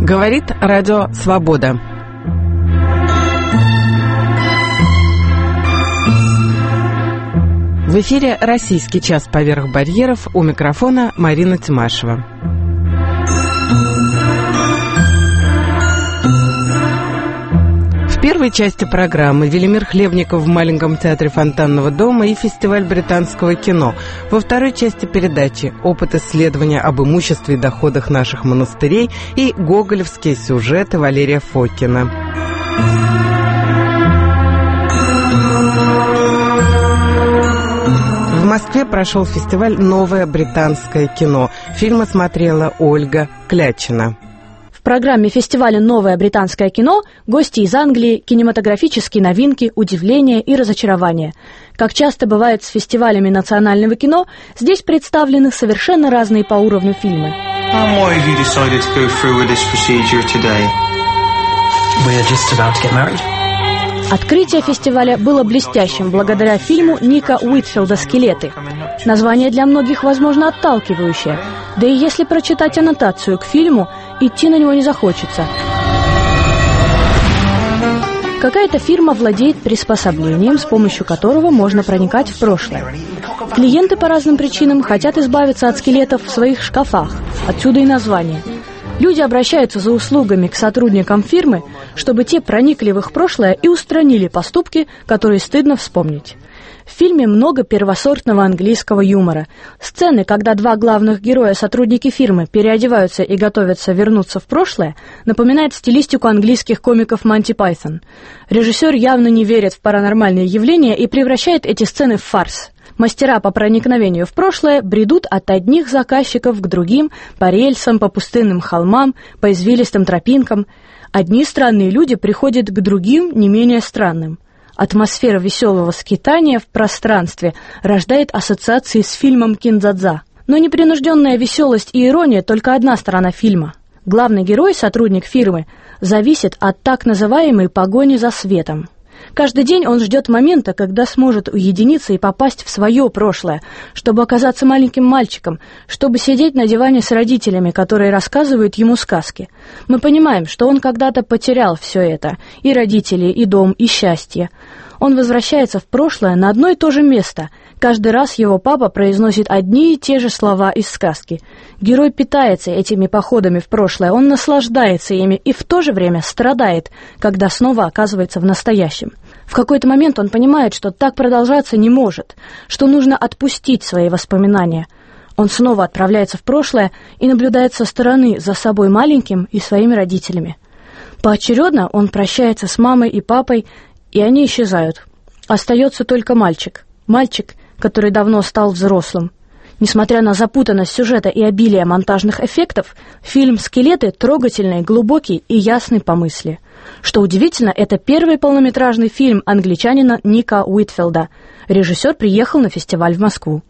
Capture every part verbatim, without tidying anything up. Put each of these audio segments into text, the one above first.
Говорит Радио Свобода. В эфире «Российский час поверх барьеров», у микрофона Марина Тимашева. В первой части программы Велимир Хлебников в маленьком театре Фонтанного дома и фестиваль британского кино. Во второй части передачи опыт исследования об имуществе и доходах наших монастырей и гоголевские сюжеты Валерия Фокина. В Москве прошел фестиваль «Новое британское кино». Фильмы смотрела Ольга Клячина. В программе фестиваля «Новое британское кино» гости из Англии, кинематографические новинки, удивления и разочарования. Как часто бывает с фестивалями национального кино, здесь представлены совершенно разные по уровню фильмы. Открытие фестиваля было блестящим благодаря фильму Ника Уитфилда «Скелеты». Название для многих, возможно, отталкивающее. Да и если прочитать аннотацию к фильму, идти на него не захочется. Какая-то фирма владеет приспособлением, с помощью которого можно проникать в прошлое. Клиенты по разным причинам хотят избавиться от скелетов в своих шкафах. Отсюда и название. Люди обращаются за услугами к сотрудникам фирмы, чтобы те проникли в их прошлое и устранили поступки, которые стыдно вспомнить. В фильме много первосортного английского юмора. Сцены, когда два главных героя, сотрудники фирмы, переодеваются и готовятся вернуться в прошлое, напоминают стилистику английских комиков Монти Пайтон. Режиссер явно не верит в паранормальные явления и превращает эти сцены в фарс. Мастера по проникновению в прошлое бредут от одних заказчиков к другим, по рельсам, по пустынным холмам, по извилистым тропинкам. Одни странные люди приходят к другим, не менее странным. Атмосфера веселого скитания в пространстве рождает ассоциации с фильмом «Кин-дза-дза». Но непринужденная веселость и ирония – только одна сторона фильма. Главный герой, сотрудник фирмы, зависит от так называемой погони за светом. Каждый день он ждет момента, когда сможет уединиться и попасть в свое прошлое, чтобы оказаться маленьким мальчиком, чтобы сидеть на диване с родителями, которые рассказывают ему сказки. Мы понимаем, что он когда-то потерял все это, и родителей, и дом, и счастье. Он возвращается в прошлое на одно и то же место. Каждый раз его папа произносит одни и те же слова из сказки. Герой питается этими походами в прошлое, он наслаждается ими и в то же время страдает, когда снова оказывается в настоящем. В какой-то момент он понимает, что так продолжаться не может, что нужно отпустить свои воспоминания. Он снова отправляется в прошлое и наблюдает со стороны за собой маленьким и своими родителями. Поочередно он прощается с мамой и папой, и они исчезают. Остается только мальчик. Мальчик, который давно стал взрослым. Несмотря на запутанность сюжета и обилие монтажных эффектов, фильм «Скелеты» трогательный, глубокий и ясный по мысли. Что удивительно, это первый полнометражный фильм англичанина Ника Уитфилда. Режиссер приехал на фестиваль в Москву.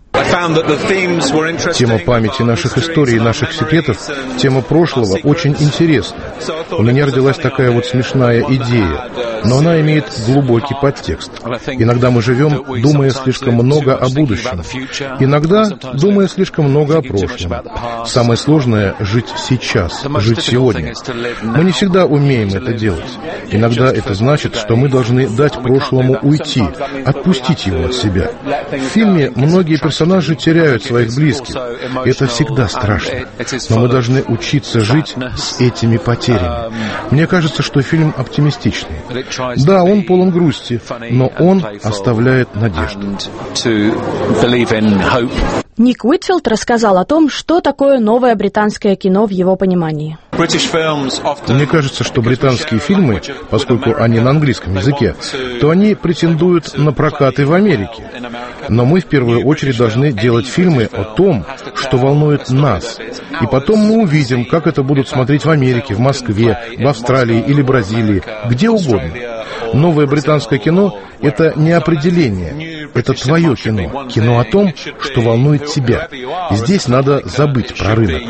Тема памяти наших историй и наших секретов, тема прошлого очень интересна. У меня родилась такая вот смешная идея, но она имеет глубокий подтекст. Иногда мы живем, думая слишком много о будущем, иногда думая слишком много о прошлом. Самое сложное — жить сейчас, жить сегодня. Мы не всегда умеем это делать. Иногда это значит, что мы должны дать прошлому уйти, отпустить его от себя. В фильме многие персонажи Персонажи теряют своих близких. Это всегда страшно. Но мы должны учиться жить с этими потерями. Мне кажется, что фильм оптимистичный. Да, он полон грусти, но он оставляет надежду. Ник Уитфилд рассказал о том, что такое новое британское кино в его понимании. Мне кажется, что британские фильмы, поскольку они на английском языке, то они претендуют на прокаты в Америке. Но мы в первую очередь должны делать фильмы о том, что волнует нас. И потом мы увидим, как это будут смотреть в Америке, в Москве, в Австралии или Бразилии, где угодно. Новое британское кино — это не определение, это твое кино. Кино о том, что волнует тебя. И здесь надо забыть про рынок.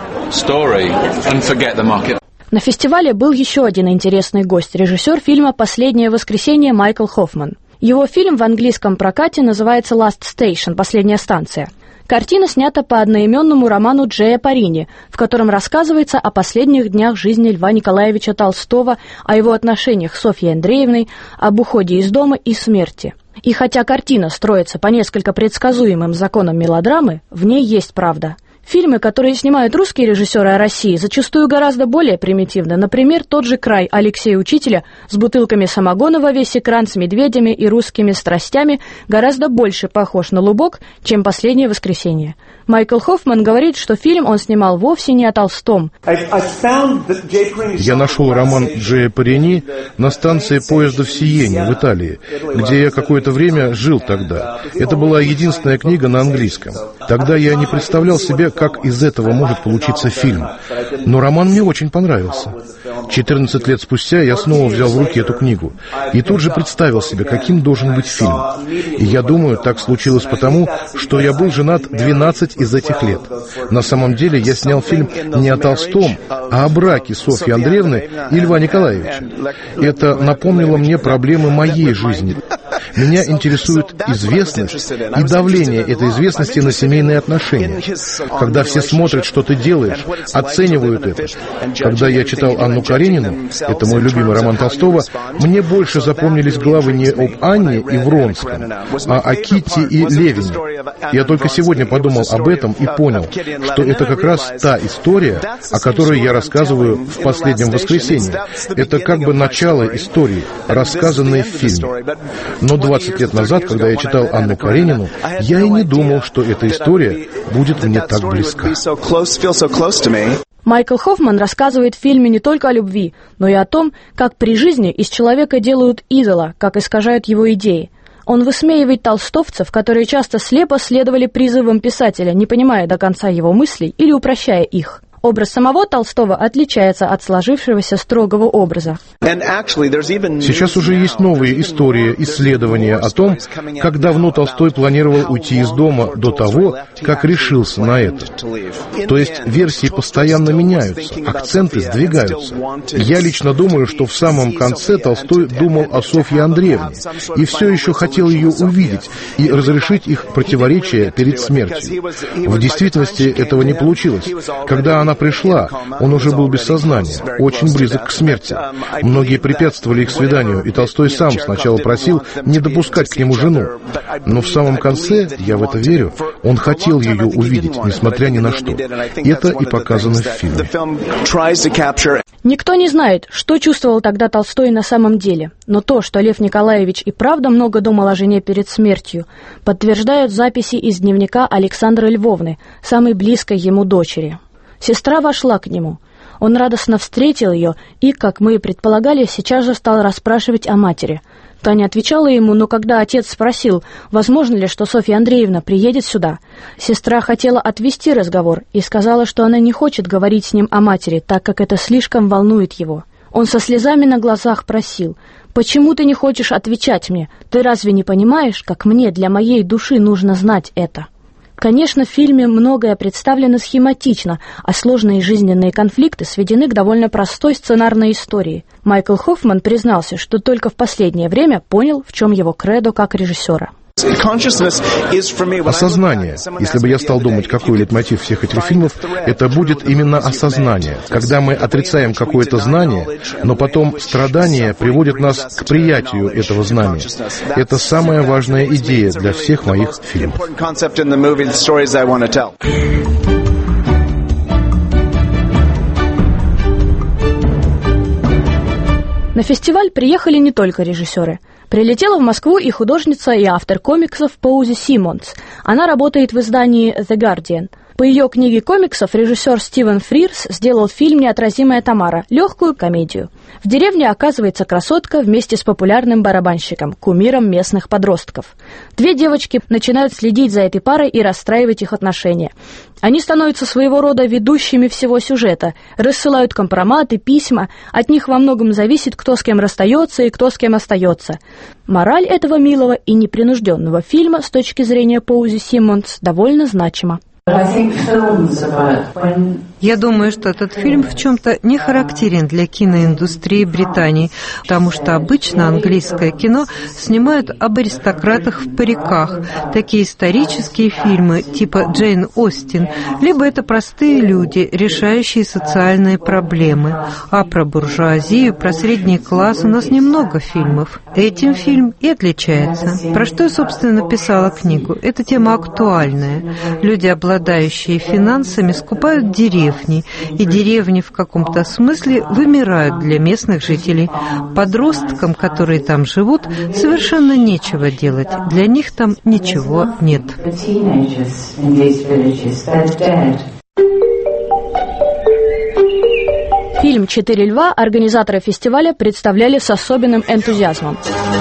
На фестивале был еще один интересный гость, режиссер фильма «Последнее воскресенье» Майкл Хоффман. Его фильм в английском прокате называется «Last Station» – «Последняя станция». Картина снята по одноименному роману Джея Парини, в котором рассказывается о последних днях жизни Льва Николаевича Толстого, о его отношениях с Софьей Андреевной, об уходе из дома и смерти. И хотя картина строится по несколько предсказуемым законам мелодрамы, в ней есть правда. Фильмы, которые снимают русские режиссеры о России, зачастую гораздо более примитивны. Например, тот же «Край» Алексея Учителя с бутылками самогона во весь экран, с медведями и русскими страстями гораздо больше похож на «Лубок», чем «Последнее воскресенье». Майкл Хоффман говорит, что фильм он снимал вовсе не о Толстом. Я нашел роман Джея Парини на станции поезда в Сиене, в Италии, где я какое-то время жил тогда. Это была единственная книга на английском. Тогда я не представлял себе, как из этого может получиться фильм. Но роман мне очень понравился. четырнадцать лет спустя я снова взял в руки эту книгу и тут же представил себе, каким должен быть фильм. И я думаю, так случилось потому, что я был женат двенадцать из этих лет. На самом деле я снял фильм не о Толстом, а о браке Софьи Андреевны и Льва Николаевича. Это напомнило мне проблемы моей жизни. Меня интересует известность и давление этой известности на семейные отношения. Когда все смотрят, что ты делаешь, оценивают это. Когда я читал Анну Каренину, это мой любимый роман Толстого, мне больше запомнились главы не об Анне и Вронском, а о Китти и Левине. Я только сегодня подумал об этом и понял, что это как раз та история, о которой я рассказываю в «Последнем воскресенье». Это как бы начало истории, рассказанной в фильме. Но двадцать лет назад, когда я читал Анну Каренину, я и не думал, что эта история будет мне так близка. Майкл Хоффман рассказывает в фильме не только о любви, но и о том, как при жизни из человека делают идола, как искажают его идеи. Он высмеивает толстовцев, которые часто слепо следовали призывам писателя, не понимая до конца его мыслей или упрощая их. Образ самого Толстого отличается от сложившегося строгого образа. Сейчас уже есть новые истории, исследования о том, как давно Толстой планировал уйти из дома до того, как решился на это. То есть версии постоянно меняются, акценты сдвигаются. Я лично думаю, что в самом конце Толстой думал о Софье Андреевне и все еще хотел ее увидеть и разрешить их противоречия перед смертью. В действительности этого не получилось. Когда она пришла, он уже был без сознания, очень близок к смерти. Многие препятствовали их свиданию, и Толстой сам сначала просил не допускать к нему жену. Но в самом конце, я в это верю, он хотел ее увидеть, несмотря ни на что. Это и показано в фильме. Никто не знает, что чувствовал тогда Толстой на самом деле, но то, что Лев Николаевич и правда много думал о жене перед смертью, подтверждают записи из дневника Александры Львовны, самой близкой ему дочери. Сестра вошла к нему. Он радостно встретил ее и, как мы и предполагали, сейчас же стал расспрашивать о матери. Таня отвечала ему, но когда отец спросил, возможно ли, что Софья Андреевна приедет сюда, сестра хотела отвести разговор и сказала, что она не хочет говорить с ним о матери, так как это слишком волнует его. Он со слезами на глазах просил: «Почему ты не хочешь отвечать мне? Ты разве не понимаешь, как мне для моей души нужно знать это?» Конечно, в фильме многое представлено схематично, а сложные жизненные конфликты сведены к довольно простой сценарной истории. Майкл Хоффман признался, что только в последнее время понял, в чем его кредо как режиссера. Осознание. Если бы я стал думать, какой лейтмотив всех этих фильмов, это будет именно осознание. Когда мы отрицаем какое-то знание, но потом страдания приводят нас к приятию этого знания. Это самая важная идея для всех моих фильмов. На фестиваль приехали не только режиссеры. Прилетела в Москву и художница и автор комиксов Поузи Симмонс. Она работает в издании The Guardian. По ее книге комиксов режиссер Стивен Фрирс сделал фильм «Неотразимая Тамара» — легкую комедию. В деревне оказывается красотка вместе с популярным барабанщиком, кумиром местных подростков. Две девочки начинают следить за этой парой и расстраивать их отношения. Они становятся своего рода ведущими всего сюжета, рассылают компроматы, письма, от них во многом зависит, кто с кем расстается и кто с кем остается. Мораль этого милого и непринужденного фильма с точки зрения Поузи Симмонс довольно значима. Я думаю, что этот фильм в чем-то не характерен для киноиндустрии Британии, потому что обычно английское кино снимают об аристократах в париках. Такие исторические фильмы типа Джейн Остин, либо это простые люди, решающие социальные проблемы. А про буржуазию, про средний класс у нас немного фильмов. Этим фильм и отличается. Про что я, собственно, написала книгу? Эта тема актуальная. Люди, обладающие финансами, скупают деревья, и деревни в каком-то смысле вымирают для местных жителей. Подросткам, которые там живут, совершенно нечего делать. Для них там ничего нет. Фильм «Четыре льва» организаторы фестиваля представляли с особенным энтузиазмом.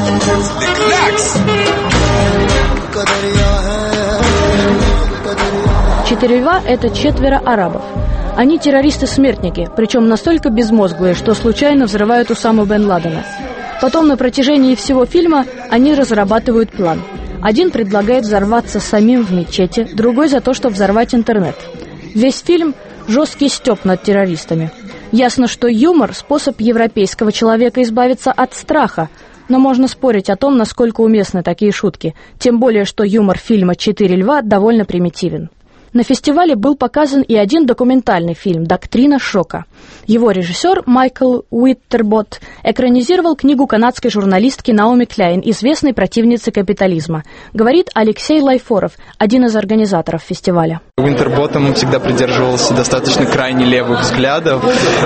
«Четыре льва» — это четверо арабов. Они террористы-смертники, причем настолько безмозглые, что случайно взрывают Усаму бен Ладена. Потом на протяжении всего фильма они разрабатывают план. Один предлагает взорваться самим в мечети, другой за то, чтобы взорвать интернет. Весь фильм – жесткий стёб над террористами. Ясно, что юмор – способ европейского человека избавиться от страха, но можно спорить о том, насколько уместны такие шутки, тем более, что юмор фильма «Четыре льва» довольно примитивен. На фестивале был показан и один документальный фильм «Доктрина шока». Его режиссер Майкл Уиттерботт экранизировал книгу канадской журналистки Наоми Кляйн, известной противницы капитализма. Говорит Алексей Лайфоров, один из организаторов фестиваля. Уиттерботтом всегда придерживался достаточно крайне левых взглядов,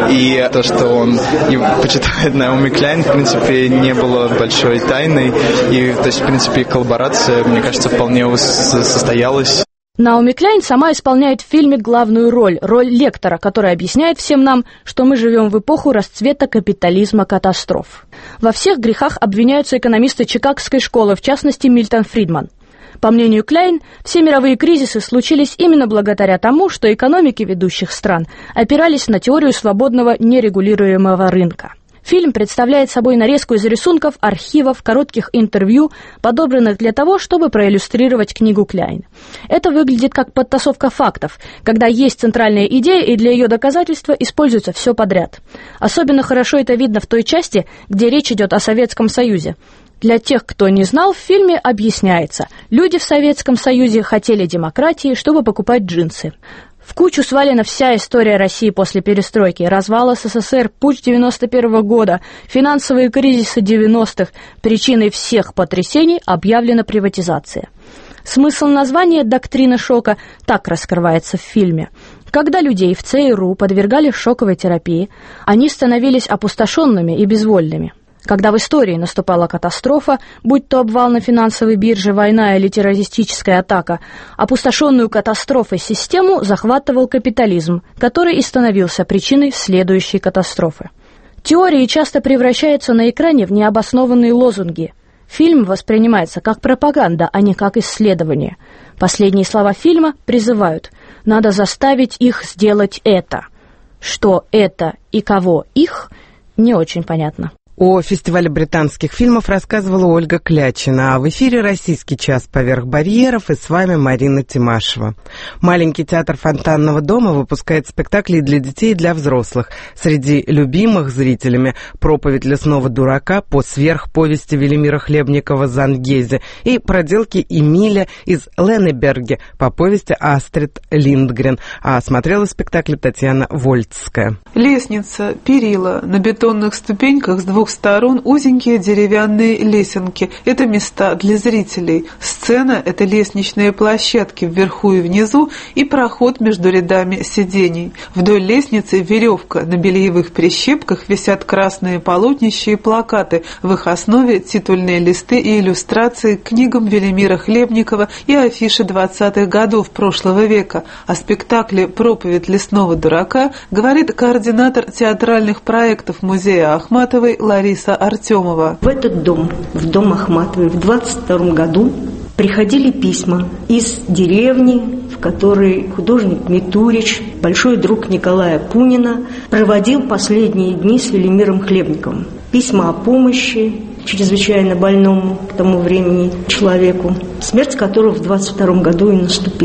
и то, что он почитает Наоми Кляйн, в принципе, не было большой тайной, и, то есть, в принципе, коллаборация, мне кажется, вполне состоялась. Наоми Кляйн сама исполняет в фильме главную роль, роль лектора, который объясняет всем нам, что мы живем в эпоху расцвета капитализма катастроф. Во всех грехах обвиняются экономисты Чикагской школы, в частности Мильтон Фридман. По мнению Кляйн, все мировые кризисы случились именно благодаря тому, что экономики ведущих стран опирались на теорию свободного нерегулируемого рынка. Фильм представляет собой нарезку из рисунков, архивов, коротких интервью, подобранных для того, чтобы проиллюстрировать книгу Кляйн. Это выглядит как подтасовка фактов, когда есть центральная идея, и для ее доказательства используется все подряд. Особенно хорошо это видно в той части, где речь идет о Советском Союзе. Для тех, кто не знал, в фильме объясняется. Люди в Советском Союзе хотели демократии, чтобы покупать джинсы. В кучу свалена вся история России после перестройки, развал СССР, путч девяносто первого года, финансовые кризисы девяностых. Причиной всех потрясений объявлена приватизация. Смысл названия «Доктрина шока» так раскрывается в фильме. Когда людей в ЦРУ подвергали шоковой терапии, они становились опустошенными и безвольными. Когда в истории наступала катастрофа, будь то обвал на финансовой бирже, война или террористическая атака, опустошенную катастрофой систему захватывал капитализм, который и становился причиной следующей катастрофы. Теории часто превращаются на экране в необоснованные лозунги. Фильм воспринимается как пропаганда, а не как исследование. Последние слова фильма призывают: надо заставить их сделать это. Что это и кого их, не очень понятно. О фестивале британских фильмов рассказывала Ольга Клячина, а в эфире «Российский час поверх барьеров», и с вами Марина Тимашева. Маленький театр Фонтанного дома выпускает спектакли для детей и для взрослых. Среди любимых зрителями «Проповедь лесного дурака» по сверхповести Велимира Хлебникова «Зангезе» и проделки Эмиля из Леннеберге по повести Астрид Линдгрен. А смотрела спектакль Татьяна Вольцкая. Лестница, перила, на бетонных ступеньках с двух сторон узенькие деревянные лесенки. Это места для зрителей. Сцена – это лестничные площадки вверху и внизу и проход между рядами сидений. Вдоль лестницы веревка. На бельевых прищепках висят красные полотнища и плакаты. В их основе титульные листы и иллюстрации к книгам Велимира Хлебникова и афиши двадцатых годов прошлого века. О спектакле «Проповедь лесного дурака» говорит координатор театральных проектов музея Ахматовой Лариса Артемова. В этот дом, в дом Ахматовой, в двадцать втором году приходили письма из деревни, в которой художник Митурич, большой друг Николая Пунина, проводил последние дни с Велимиром Хлебниковым. Письма о помощи чрезвычайно больному к тому времени человеку, смерть которого в двадцать втором году и наступила.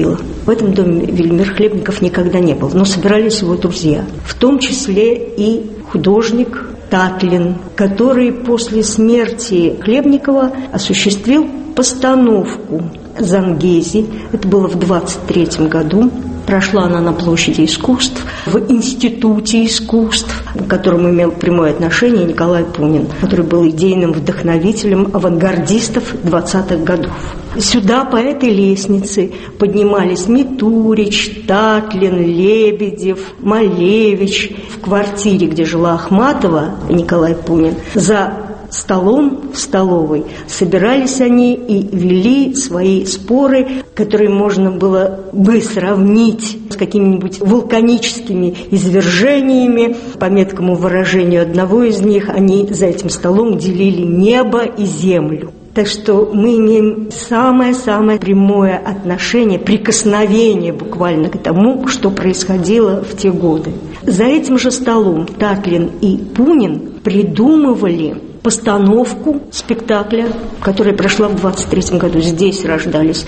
В этом доме Велимир Хлебников никогда не был, но собирались его друзья, в том числе и художник Татлин, который после смерти Хлебникова осуществил постановку «Зангези». Это было в двадцать третьем году. Прошла она на площади искусств, в Институте искусств, к которому имел прямое отношение Николай Пунин, который был идейным вдохновителем авангардистов двадцатых годов. Сюда по этой лестнице поднимались Митурич, Татлин, Лебедев, Малевич. В квартире, где жила Ахматова, Николай Пунин, за столом в столовой собирались они и вели свои споры, которые можно было бы сравнить с какими-нибудь вулканическими извержениями. По меткому выражению одного из них, они за этим столом делили небо и землю. Так что мы имеем самое-самое прямое отношение, прикосновение буквально к тому, что происходило в те годы. За этим же столом Татлин и Пунин придумывали постановку спектакля, которая прошла в двадцать третьем году. Здесь рождались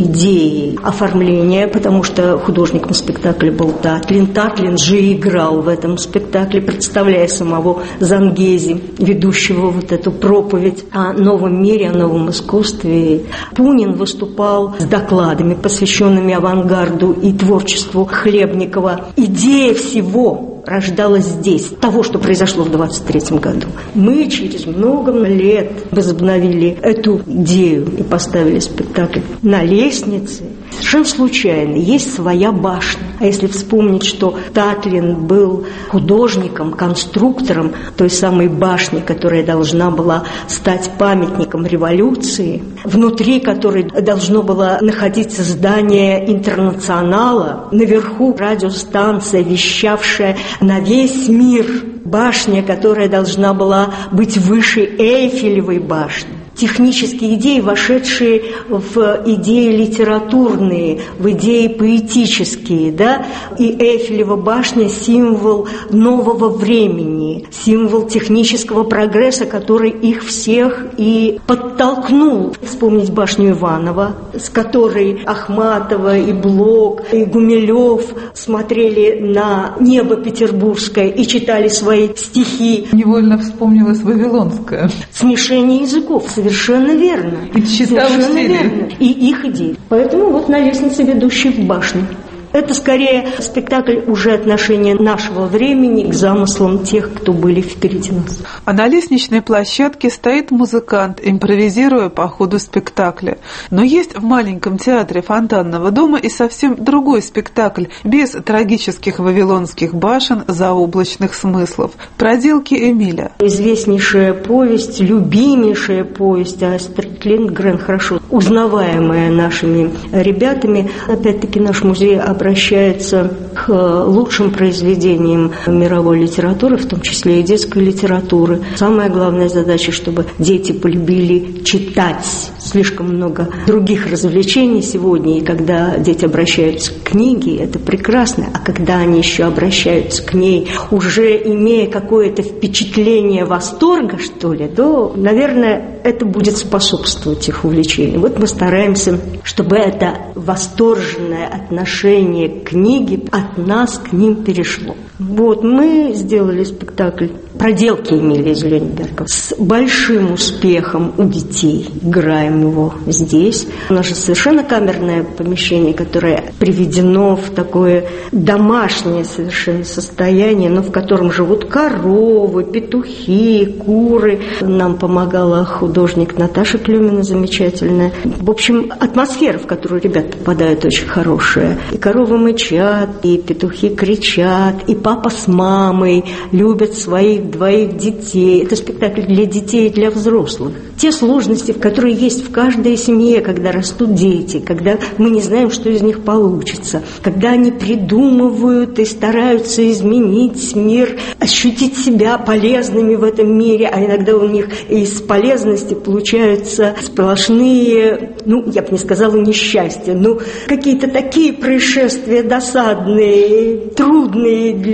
идеи оформления, потому что художником спектакля был Татлин. Татлин же играл в этом спектакле, представляя самого Зангези, ведущего вот эту проповедь о новом мире, о новом искусстве. Пунин выступал с докладами, посвященными авангарду и творчеству Хлебникова. Идея всего рождалась здесь, того, что произошло в двадцать третьем году. Мы через много лет возобновили эту идею и поставили спектакль на лестнице. Совершенно случайно. Есть своя башня. А если вспомнить, что Татлин был художником, конструктором той самой башни, которая должна была стать памятником революции, внутри которой должно было находиться здание Интернационала, наверху радиостанция, вещавшая на весь мир, башня, которая должна была быть выше Эйфелевой башни. Технические идеи, вошедшие в идеи литературные, в идеи поэтические, да, и Эйфелева башня – символ нового времени, символ технического прогресса, который их всех и подтолкнул. Вспомнить башню Иванова, с которой Ахматова и Блок, и Гумилев смотрели на небо петербургское и читали свои стихи. Невольно вспомнилась Вавилонская. Смешение языков. Совершенно верно. И читала Совершенно верно. И их идеи. Поэтому вот на лестнице, ведущей в башню. Это скорее спектакль уже отношения нашего времени к замыслам тех, кто были впереди нас. А на лестничной площадке стоит музыкант, импровизируя по ходу спектакля. Но есть в маленьком театре Фонтанного дома и совсем другой спектакль, без трагических вавилонских башен заоблачных смыслов. «Проделки Эмиля». Известнейшая повесть, любимейшая повесть Астрид Линдгрен, хорошо узнаваемая нашими ребятами. Опять-таки наш музей обращается к лучшим произведениям мировой литературы, в том числе и детской литературы. Самая главная задача, чтобы дети полюбили читать. Слишком много других развлечений сегодня, и когда дети обращаются к книге, это прекрасно, а когда они еще обращаются к ней, уже имея какое-то впечатление восторга, что ли, то, наверное, это будет способствовать их увлечению. Вот мы стараемся, чтобы это восторженное отношение к книге от нас к ним перешло. Вот, мы сделали спектакль «Проделки Эмиля» из Лёнинберга с большим успехом у детей. Играем его здесь. У нас же совершенно камерное помещение, которое приведено в такое домашнее совершенно состояние, но в котором живут коровы, петухи, куры. Нам помогала художник Наташа Клюмина замечательная. В общем, атмосфера, в которую ребята попадают, очень хорошая. И коровы мычат, и петухи кричат, и папа с мамой любят своих двоих детей. Это спектакль для детей и для взрослых. Те сложности, которые есть в каждой семье, когда растут дети, когда мы не знаем, что из них получится, когда они придумывают и стараются изменить мир, ощутить себя полезными в этом мире, а иногда у них из полезности получаются сплошные, ну, я бы не сказала несчастья, но какие-то такие происшествия досадные, трудные для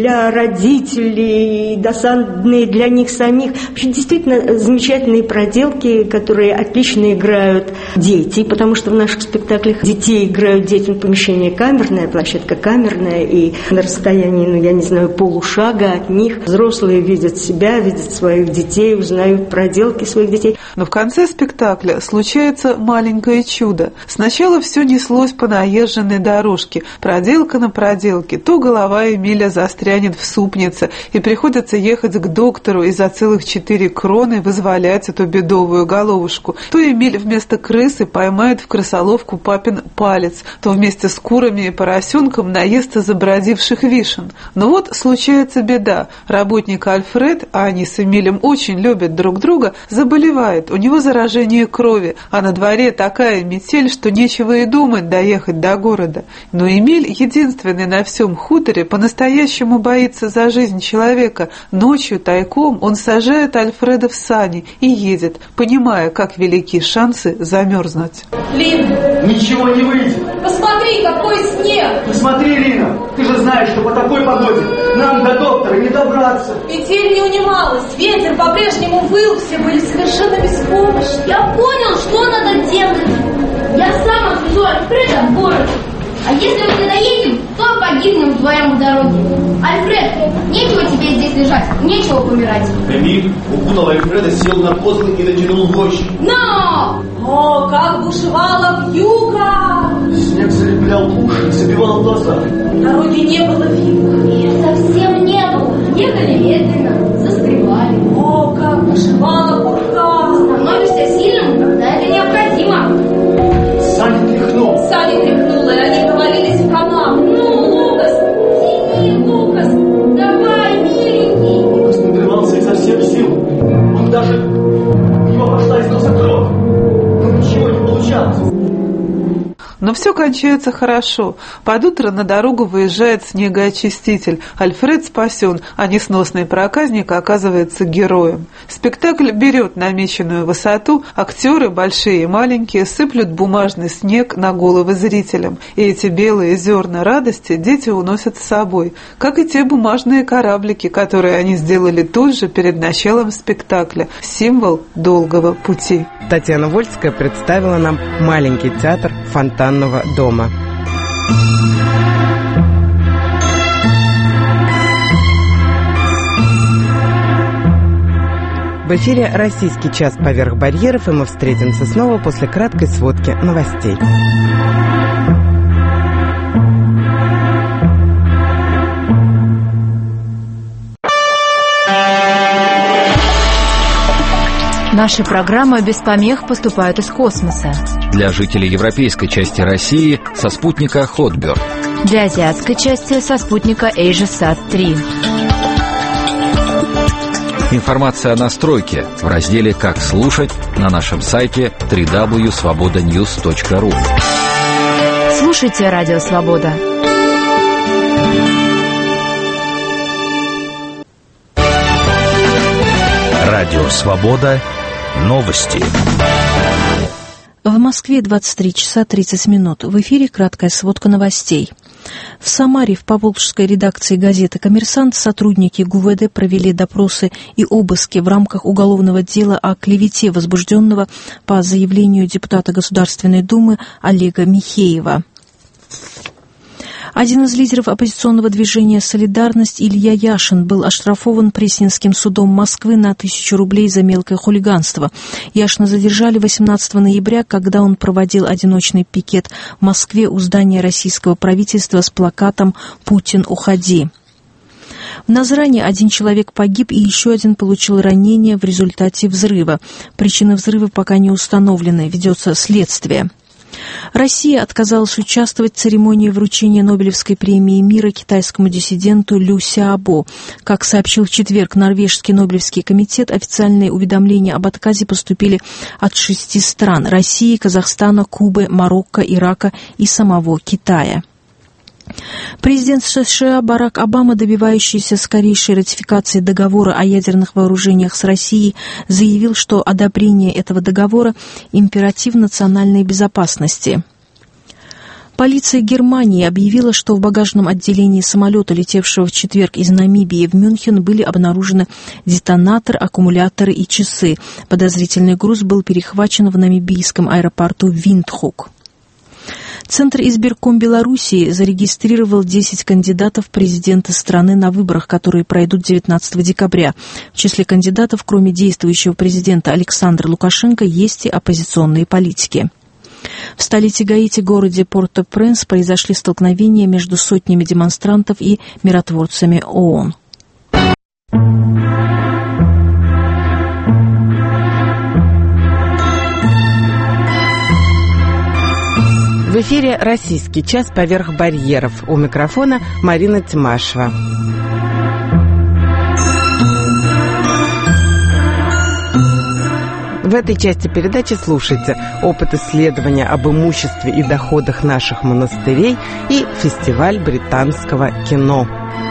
для родителей, досадные для них самих. Вообще, действительно замечательные проделки, которые отлично играют дети, потому что в наших спектаклях детей играют дети, ну, помещение камерное, площадка камерная, и на расстоянии, ну, я не знаю, полушага от них взрослые видят себя, видят своих детей, узнают проделки своих детей. Но в конце спектакля случается маленькое чудо. Сначала все неслось по наезженной дорожке, проделка на проделке. То голова Эмиля застрянет в супнице, и приходится ехать к доктору и за целых четыре кроны вызволять эту бедовую головушку. То Эмиль вместо крысы поймает в крысоловку папин палец, то вместе с курами и поросенком наестся забродивших вишен. Но вот случается беда. Работник Альфред, а они с Эмилем очень любят друг друга, заболевает. У него заражение крови, а на дворе такая метель, что нечего и думать доехать до города. Но Эмиль, единственный на всем хуторе, по-настоящему боится за жизнь человека. Ночью тайком он сажает Альфреда в сани и едет, понимая, как велики шансы замерзнуть. Лин! Ничего не выйдет! Посмотри, какой снег! Посмотри, Лина! Ты же знаешь, что по такой погоде нам до доктора не добраться! Метель не унималась, ветер по-прежнему выл, все были совершенно беспомощны. Я понял, что надо делать. Я сам отвезу Альфреда в город. А если мы не доедем, то погибнем вдвоем в дороге. Альфред, нечего тебе здесь лежать, нечего помирать. Эмиль укутал Альфреда, сел на козлы и натянул вожжи. Но! О, как бушевала вьюга! Снег залеплял уши и забивал глаза. Дороги не было видно. Ее совсем не было. Ехали медленно, застревали. О, как бушевала бурка! Становишься сильным, когда это необходимо. Сани тряхнул. Сани тряхнуло, и они провалились в канаву. Ну, Лукас, тяни, Лукас, давай, миленький. Лукас надрывался изо всех сил. Он даже... У него пошла из носа кровь. Но ничего не получалось. Но все кончается хорошо. Под утро на дорогу выезжает снегоочиститель. Альфред спасен, а несносный проказник оказывается героем. Спектакль берет намеченную высоту, актеры, большие и маленькие, сыплют бумажный снег на головы зрителям. И эти белые зерна радости дети уносят с собой, как и те бумажные кораблики, которые они сделали тут же перед началом спектакля. Символ долгого пути. Татьяна Вольская представила нам маленький театр Фонтанного дома. В эфире «Российский час поверх барьеров», и мы встретимся снова после краткой сводки новостей. Наши программы без помех поступают из космоса. Для жителей европейской части России со спутника Хотберг. Для азиатской части со спутника AsiaSat три. Информация о настройке в разделе «Как слушать» на нашем сайте дабл ю дабл ю дабл ю точка свобода ньюс точка ру. Слушайте Радио Свобода. Радио Свобода. Новости. В Москве двадцать три часа тридцать минут. В эфире краткая сводка новостей. В Самаре в поволжской редакции газеты «Коммерсант» сотрудники ГУВД провели допросы и обыски в рамках уголовного дела о клевете, возбужденного по заявлению депутата Государственной Думы Олега Михеева. Один из лидеров оппозиционного движения «Солидарность» Илья Яшин был оштрафован Пресненским судом Москвы на тысячу рублей за мелкое хулиганство. Яшина задержали восемнадцатого ноября, когда он проводил одиночный пикет в Москве у здания российского правительства с плакатом «Путин, уходи». В Назране один человек погиб и еще один получил ранение в результате взрыва. Причины взрыва пока не установлены, ведется следствие. Россия отказалась участвовать в церемонии вручения Нобелевской премии мира китайскому диссиденту Лю Сяобо. Как сообщил в четверг Норвежский Нобелевский комитет, официальные уведомления об отказе поступили от шести стран – России, Казахстана, Кубы, Марокко, Ирака и самого Китая. Президент США Барак Обама, добивающийся скорейшей ратификации договора о ядерных вооружениях с Россией, заявил, что одобрение этого договора – императив национальной безопасности. Полиция Германии объявила, что в багажном отделении самолета, летевшего в четверг из Намибии в Мюнхен, были обнаружены детонатор, аккумуляторы и часы. Подозрительный груз был перехвачен в намибийском аэропорту Виндхук. Центр избирком Белоруссии зарегистрировал десять кандидатов в президенты страны на выборах, которые пройдут девятнадцатого декабря. В числе кандидатов, кроме действующего президента Александра Лукашенко, есть и оппозиционные политики. В столице Гаити, городе Порто-Пренс, произошли столкновения между сотнями демонстрантов и миротворцами ООН. В эфире «Российский час. Поверх барьеров». У микрофона Марина Тимашева. В этой части передачи слушайте опыт исследования об имуществе и доходах наших монастырей и фестиваль британского кино.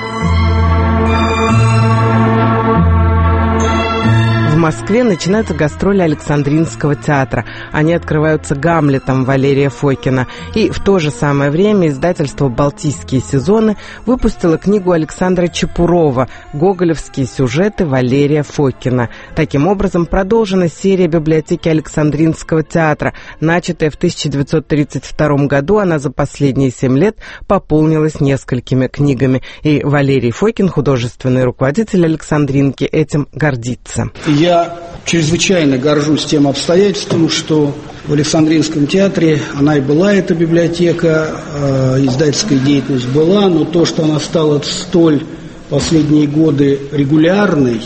В Москве начинаются гастроли Александринского театра. Они открываются «Гамлетом» Валерия Фокина. И в то же самое время издательство «Балтийские сезоны» выпустило книгу Александра Чепурова «Гоголевские сюжеты Валерия Фокина». Таким образом, продолжена серия библиотеки Александринского театра. Начатая в тысяча девятьсот тридцать втором году, она за последние семь лет пополнилась несколькими книгами. И Валерий Фокин, художественный руководитель Александринки, этим гордится. Я чрезвычайно горжусь тем обстоятельством, что в Александринском театре она и была, эта библиотека, э, издательская деятельность была, но то, что она стала столь последние годы регулярной,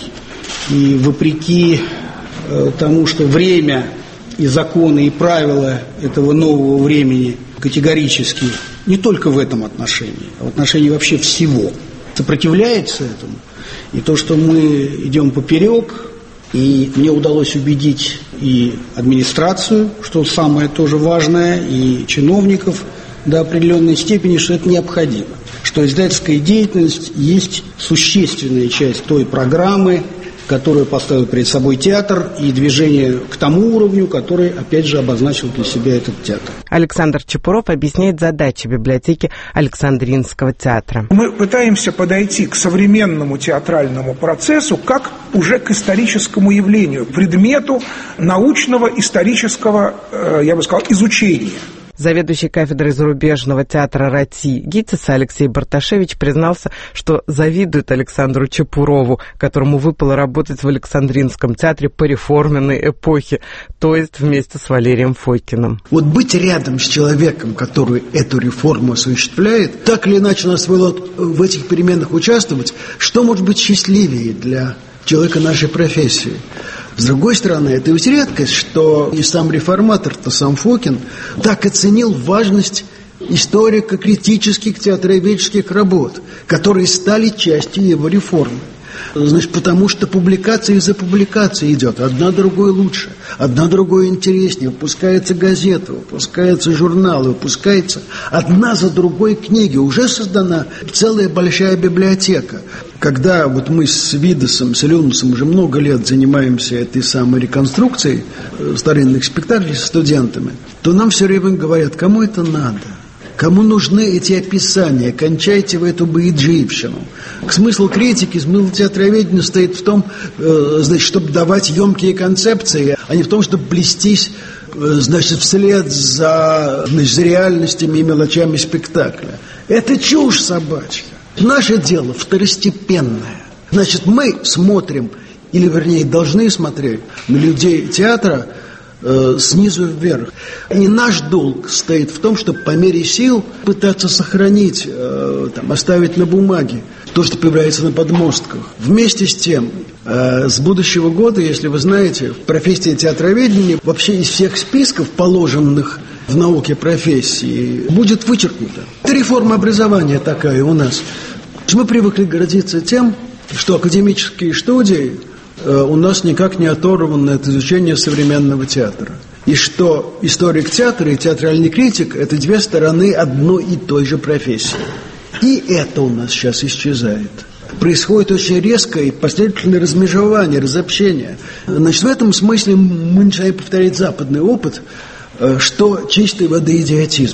и вопреки э, тому, что время и законы, и правила этого нового времени категорически, не только в этом отношении, а в отношении вообще всего, сопротивляется этому, и то, что мы идем поперек. И мне удалось убедить и администрацию, что самое тоже важное, и чиновников до определенной степени, что это необходимо. Что издательская деятельность есть существенная часть той программы, которую поставил перед собой театр, и движение к тому уровню, который, опять же, обозначил для себя этот театр. Александр Чепуров объясняет задачи библиотеки Александринского театра. Мы пытаемся подойти к современному театральному процессу как уже к историческому явлению, предмету научного, исторического, я бы сказал, изучения. Заведующий кафедрой зарубежного театра РАТИ ГИТИСа Алексей Барташевич признался, что завидует Александру Чепурову, которому выпало работать в Александринском театре по реформенной эпохе, то есть вместе с Валерием Фокиным. Вот быть рядом с человеком, который эту реформу осуществляет, так или иначе нас в этих переменах участвовать, что может быть счастливее для человека нашей профессии? С другой стороны, это ведь редкость, что и сам реформатор-то, сам Фокин, так оценил важность историко-критических театроведческих работ, которые стали частью его реформы. Значит, потому что публикация за публикацией идет, одна другой лучше, одна другой интереснее, выпускается газета, выпускаются журналы, выпускается одна за другой книги, уже создана целая большая библиотека. Когда вот мы с Видосом, с Илюнусом уже много лет занимаемся этой самой реконструкцией старинных спектаклей с студентами, то нам все время говорят, кому это надо? Кому нужны эти описания? Кончайте вы эту бояджиевщину. Смысл критики, смысл театроведения стоит в том, э, значит, чтобы давать емкие концепции, а не в том, чтобы плестись, э, значит, вслед за, значит, за реальностями и мелочами спектакля. Это чушь собачья. Наше дело второстепенное. Значит, мы смотрим, или вернее должны смотреть на людей театра э, снизу вверх. И наш долг стоит в том, чтобы по мере сил пытаться сохранить, э, там, оставить на бумаге то, что появляется на подмостках. Вместе с тем, э, с будущего года, если вы знаете, в профессии театроведения вообще из всех списков, положенных в науке профессии, будет вычеркнуто. Это реформа образования такая у нас. Мы привыкли гордиться тем, что академические студии э, у нас никак не оторваны от изучения современного театра. И что историк театра и театральный критик – это две стороны одной и той же профессии. И это у нас сейчас исчезает. Происходит очень резкое и последовательное размежевание, разобщение. Значит, в этом смысле мы начинаем повторять западный опыт, что чистой воды идиотизм.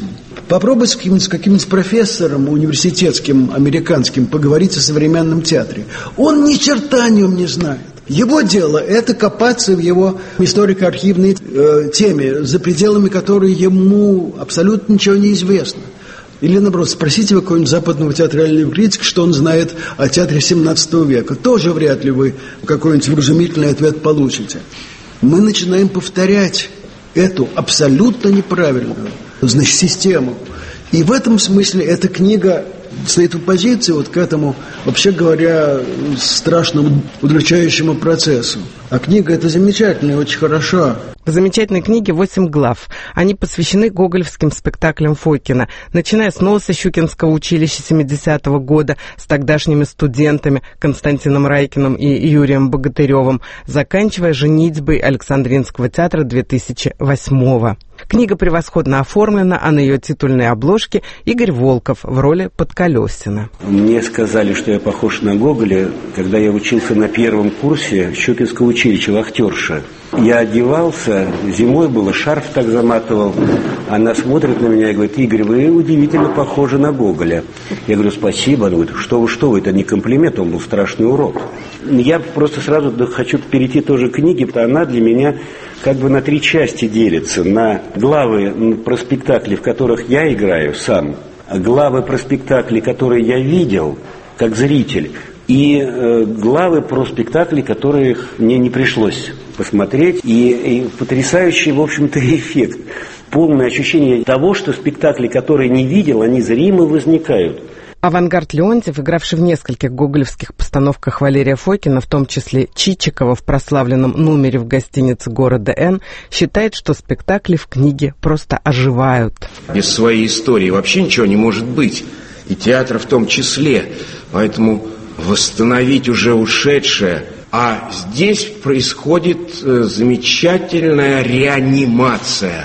Попробуй с каким-нибудь, с каким-нибудь профессором университетским, американским поговорить о современном театре. Он ни черта о нем не знает. Его дело – это копаться в его историко-архивной э, теме, за пределами которой ему абсолютно ничего не известно. Или, наоборот, спросите вы какого-нибудь западного театрального критика, что он знает о театре семнадцатого века. Тоже вряд ли вы какой-нибудь вразумительный ответ получите. Мы начинаем повторять эту абсолютно неправильную, значит, систему. И в этом смысле эта книга стоит в оппозиции вот к этому, вообще говоря, страшному, удручающему процессу. А книга эта замечательная, очень хороша. В замечательной книге восемь глав. Они посвящены гоголевским спектаклям Фокина, начиная с носа Щукинского училища семидесятого года с тогдашними студентами Константином Райкиным и Юрием Богатыревым, заканчивая женитьбой Александринского театра две тысячи восьмого. Книга превосходно оформлена, а на ее титульной обложке Игорь Волков в роли Подколесина. Мне сказали, что я похож на Гоголя, когда я учился на первом курсе Щукинского училища, вахтерша. Я одевался, зимой было, шарф так заматывал. Она смотрит на меня и говорит: Игорь, вы удивительно похожи на Гоголя. Я говорю: спасибо. Она говорит: что вы, что вы, это не комплимент, он был страшный урод. Я просто сразу хочу перейти тоже к книге, потому что она для меня как бы на три части делится. На главы про спектакли, в которых я играю сам, главы про спектакли, которые я видел как зритель, и э, главы про спектакли, которых мне не пришлось посмотреть. И, и потрясающий, в общем-то, эффект. Полное ощущение того, что спектакли, которые не видел, они зримо возникают. Авангард Леонтьев, игравший в нескольких гоголевских постановках Валерия Фокина, в том числе Чичикова в прославленном номере в гостинице города Н, считает, что спектакли в книге просто оживают. Без своей истории вообще ничего не может быть, и театра в том числе. Поэтому восстановить уже ушедшее. А здесь происходит замечательная реанимация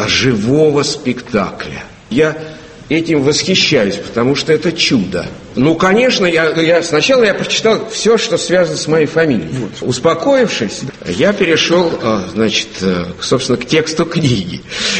живого спектакля. Я этим восхищаюсь, потому что это чудо. Ну, конечно, я, я сначала я прочитал все, что связано с моей фамилией. Вот. Успокоившись, я перешел, значит, собственно, к тексту книги.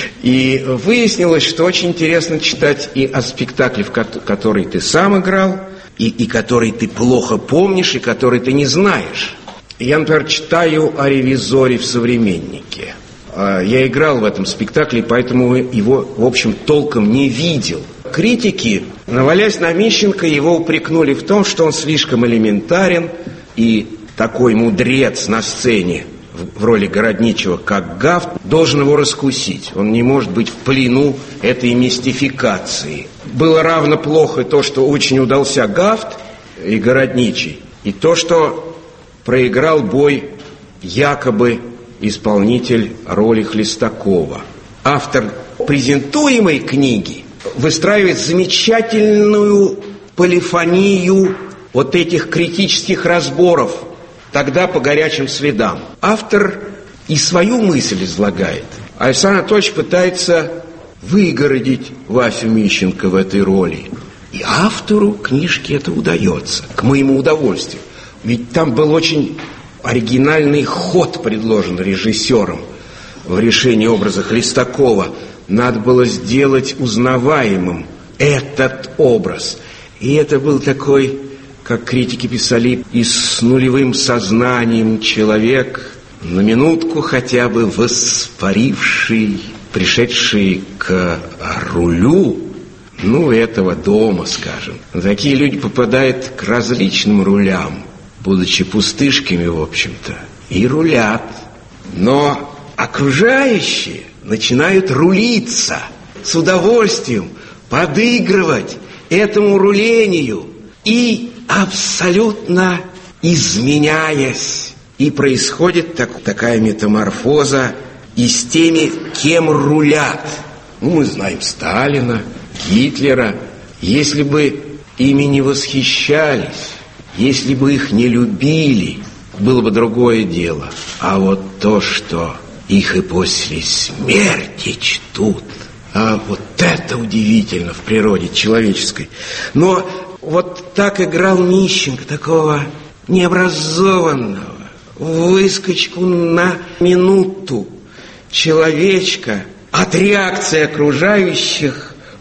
И выяснилось, что очень интересно читать и о спектакле, в который ты сам играл, и, и который ты плохо помнишь, и который ты не знаешь. Я, например, читаю о «Ревизоре» в «Современнике». Я играл в этом спектакле, поэтому его, в общем, толком не видел. Критики, навалясь на Мищенко, его упрекнули в том, что он слишком элементарен, и такой мудрец на сцене в роли Городничего, как Гафт, должен его раскусить. Он не может быть в плену этой мистификации. Было равно плохо то, что очень удался Гафт и Городничий, и то, что проиграл бой якобы исполнитель роли Хлестакова. Автор презентуемой книги выстраивает замечательную полифонию вот этих критических разборов, тогда по горячим следам. Автор и свою мысль излагает. Александр Анатольевич пытается выгородить Васю Мищенко в этой роли. И автору книжки это удается, к моему удовольствию. Ведь там был очень оригинальный ход предложен режиссером в решении образа Хлестакова. Надо было сделать узнаваемым этот образ. И это был такой, как критики писали, и с нулевым сознанием человек, на минутку хотя бы воспаривший, пришедший к рулю, ну, этого дома, скажем. Такие люди попадают к различным рулям, будучи пустышками, в общем-то, и рулят. Но окружающие начинают рулиться, с удовольствием подыгрывать этому рулению и абсолютно изменяясь. И происходит так, такая метаморфоза и с теми, кем рулят. Ну, мы знаем Сталина, Гитлера. Если бы ими не восхищались, если бы их не любили, было бы другое дело. А вот то, что их и после смерти чтут, а вот это удивительно в природе человеческой. Но вот так играл Мищенко, такого необразованного, выскочку на минуту человечка, от реакции окружающих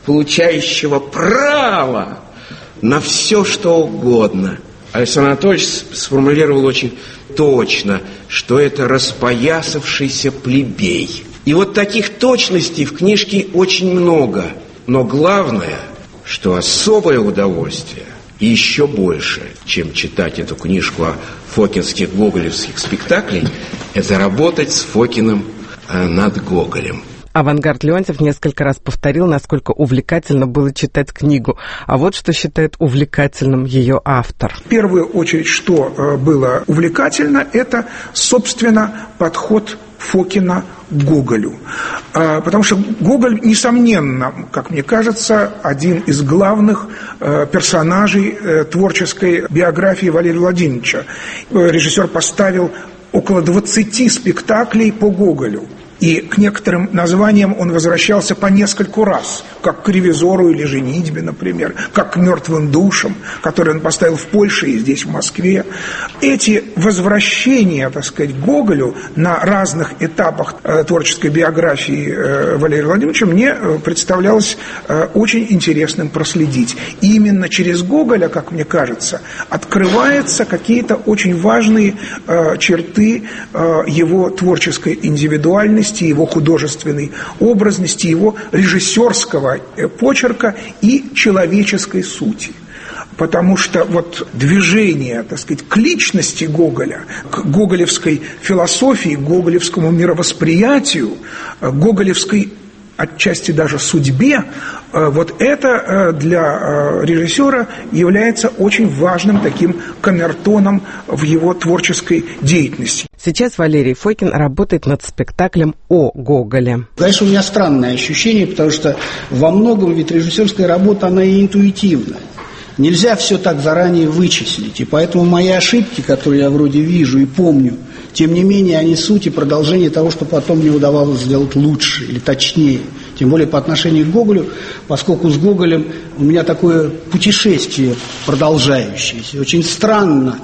получающего право на все, что угодно. Александр Анатольевич сформулировал очень точно, что это распоясавшийся плебей. И вот таких точностей в книжке очень много. Но главное, что особое удовольствие, и еще больше, чем читать эту книжку о фокинских гоголевских спектаклях, это работать с Фокиным э, над Гоголем. Авангард Леонтьев несколько раз повторил, насколько увлекательно было читать книгу. А вот что считает увлекательным ее автор. В первую очередь, что было увлекательно, это, собственно, подход Фокина к Гоголю. Потому что Гоголь, несомненно, как мне кажется, один из главных персонажей творческой биографии Валерия Владимировича. Режиссер поставил около двадцати спектаклей по Гоголю. И к некоторым названиям он возвращался по нескольку раз, как к «Ревизору» или «Женитьбе», например, как к «Мертвым душам», которые он поставил в Польше и здесь, в Москве. Эти возвращения, так сказать, к Гоголю на разных этапах э, творческой биографии э, Валерия Владимировича мне э, представлялось э, очень интересным проследить. И именно через Гоголя, как мне кажется, открываются какие-то очень важные э, черты э, его творческой индивидуальности, его художественной образности, его режиссерского почерка и человеческой сути. Потому что вот движение, так сказать, к личности Гоголя, к гоголевской философии, к гоголевскому мировосприятию, к гоголевской отчасти даже судьбе, вот это для режиссера является очень важным таким камертоном в его творческой деятельности. Сейчас Валерий Фокин работает над спектаклем о Гоголе. Конечно, у меня странное ощущение, потому что во многом ведь режиссерская работа, она и интуитивная. Нельзя все так заранее вычислить, и поэтому мои ошибки, которые я вроде вижу и помню, тем не менее, они суть и продолжение того, что потом мне удавалось сделать лучше или точнее. Тем более по отношению к Гоголю, поскольку с Гоголем у меня такое путешествие продолжающееся. Очень странно,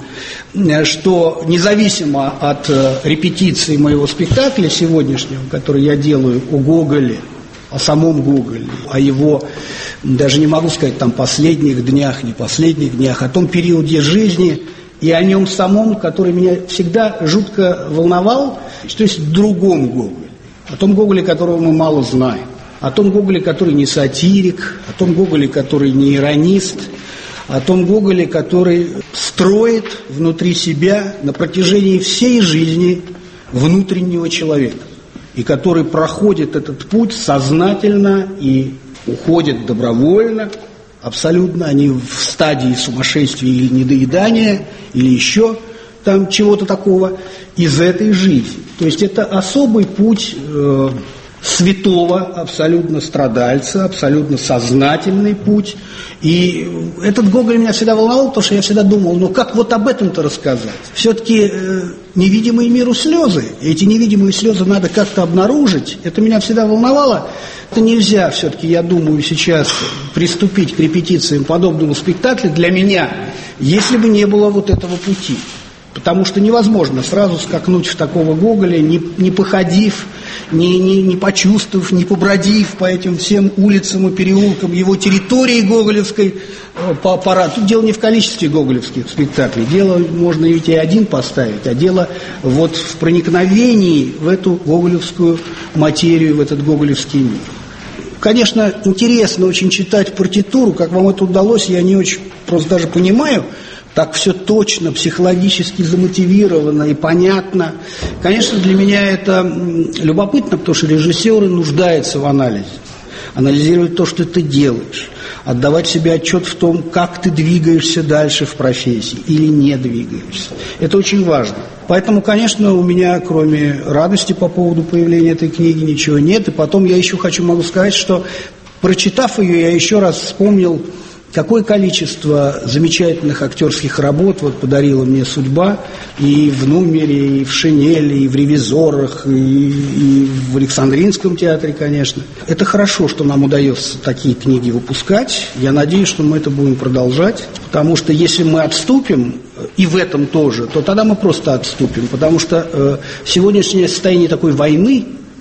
что независимо от репетиции моего спектакля сегодняшнего, который я делаю о Гоголе, о самом Гоголе, о его, даже не могу сказать, там, последних днях, не последних днях, о том периоде жизни и о нем самом, который меня всегда жутко волновал, то есть в другом Гоголе, о том Гоголе, которого мы мало знаем, о том Гоголе, который не сатирик, о том Гоголе, который не иронист, о том Гоголе, который строит внутри себя на протяжении всей жизни внутреннего человека, и который проходит этот путь сознательно и уходит добровольно, абсолютно, они в стадии сумасшествия или недоедания, или еще там чего-то такого, из этой жизни. То есть это особый путь э, святого, абсолютно страдальца, абсолютно сознательный путь. И этот Гоголь меня всегда волновал, потому что я всегда думал, ну как вот об этом-то рассказать? Все-таки э, невидимые миру слезы, эти невидимые слезы надо как-то обнаружить. Это меня всегда волновало. Это нельзя все-таки, я думаю, сейчас приступить к репетициям подобного спектакля для меня, если бы не было вот этого пути. Потому что невозможно сразу скакнуть в такого Гоголя, не, не походив, не, не, не почувствовав, не побродив по этим всем улицам и переулкам его территории гоголевской. По, по, тут дело не в количестве гоголевских спектаклей, дело можно ведь и один поставить, а дело вот в проникновении в эту гоголевскую материю, в этот гоголевский мир. Конечно, интересно очень читать партитуру, как вам это удалось, я не очень просто даже понимаю. Так все точно, психологически замотивировано и понятно. Конечно, для меня это любопытно, потому что режиссеры нуждаются в анализе. Анализировать то, что ты делаешь. Отдавать себе отчет в том, как ты двигаешься дальше в профессии или не двигаешься. Это очень важно. Поэтому, конечно, у меня, кроме радости по поводу появления этой книги, ничего нет. И потом я еще хочу, могу сказать, что, прочитав ее, я еще раз вспомнил, какое количество замечательных актерских работ вот подарила мне судьба и в «Нумере», и в «Шинели», и в «Ревизорах», и, и в Александринском театре, конечно. Это хорошо, что нам удается такие книги выпускать. Я надеюсь, что мы это будем продолжать, потому что если мы отступим, и в этом тоже, то тогда мы просто отступим, потому что э, сегодняшнее состояние такой войны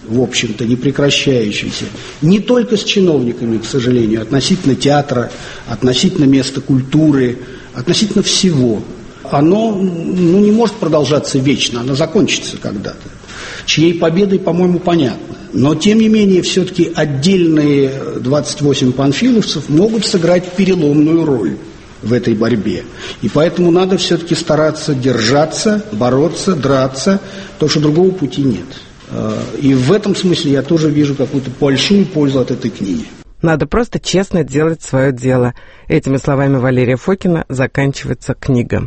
в общем-то, не прекращающийся, не только с чиновниками, к сожалению, относительно театра, относительно места культуры, относительно всего, оно ну, не может продолжаться вечно, оно закончится когда-то. Чьей победой, по-моему, понятно. Но, тем не менее, все-таки отдельные двадцать восемь панфиловцев могут сыграть переломную роль в этой борьбе. И поэтому надо все-таки стараться держаться, бороться, драться, потому что другого пути нет. И в этом смысле я тоже вижу какую-то большую пользу от этой книги. Надо просто честно делать свое дело. Этими словами Валерия Фокина заканчивается книга.